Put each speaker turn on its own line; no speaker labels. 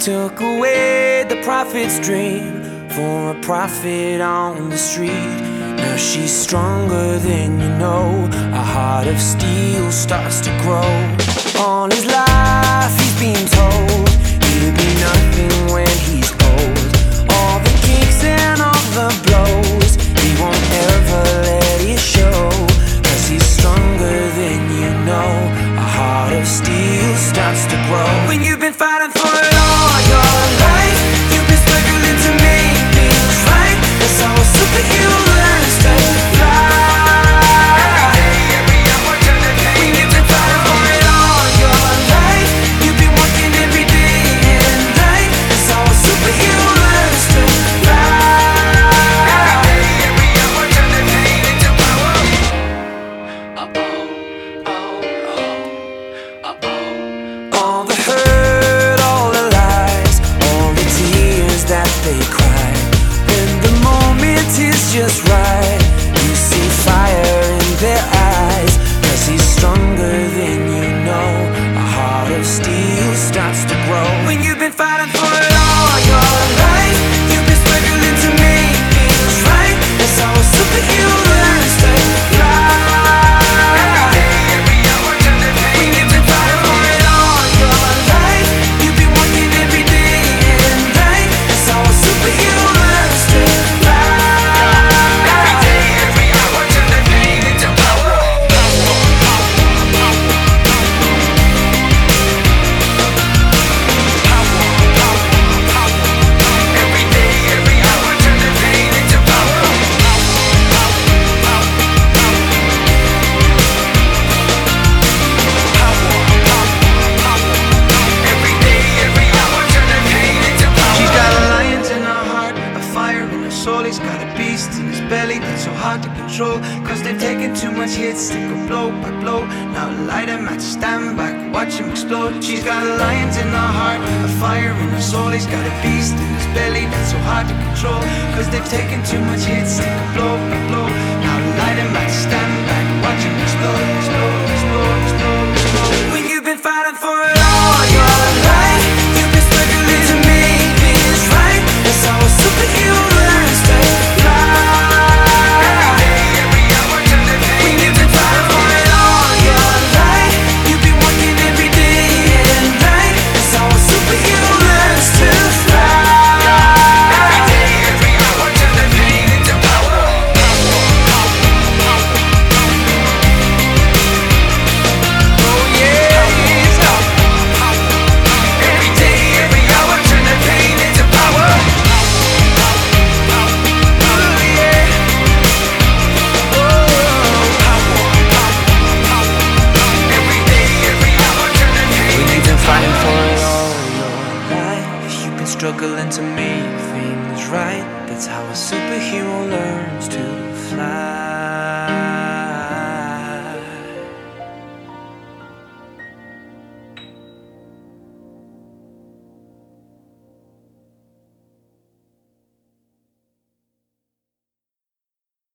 took away the prophet's dream for a prophet on the street. Now she's stronger than you know. A heart of steel starts to grow. All his life he's been told he'll be nothing when he's old. All the kicks and all the blows, he won't ever let it show. 'Cause he's stronger than you know. A heart of steel starts to grow. When you've been fighting for it all your life, you've been struggling to make things right. That's how a superhero learns to fly. When you've been fighting for it all your life, you've been working every day and night. That's how a superhero learns to fly. All the hurt, all the lies, all the tears that they cry. When the moment is just right, you see fire in their eyes. 'Cause he's stronger than you know. A heart of steel starts to grow. When you've been fighting for it all your life, you've been struggling to make things right. That's how a superhero learns to fly. When you've been fighting for it all your life, you've been working every day and night. That's how a superhero learns to fly. Every day, every hour, turn the pain into power. Every day, every hour, turn the pain into power. Every day, every hour, turn the pain into power.
She's got a lion in her heart, a fire in her soul. He's got a beast in his belly that's so hard to control. 'Cause they've taken too much hits, they go blow by blow. Now light a match, stand back, watch him explode. She's got a lion in her heart, a fire in her soul. He's got a beast in his belly that's so hard to control. 'Cause they've taken too much hits, they go blow by blow. Now light a match, stand back, watch him explode, explode, explode, explode, explode.
When you've been fighting for it all your life, you've been struggling to make things right. That's how a superhero learns to fly. When you've been fighting for it all your life, you've been working every day and night. That's how a superhero learns to fly. Every day, every hour, turn the pain into power. Oh yeah, every day, every hour, turn the pain into power. Oh yeah, every day, every hour, turn the pain. When you've been fighting for it all your life, you've been struggling to make things right. That's how a superhero learns to fly.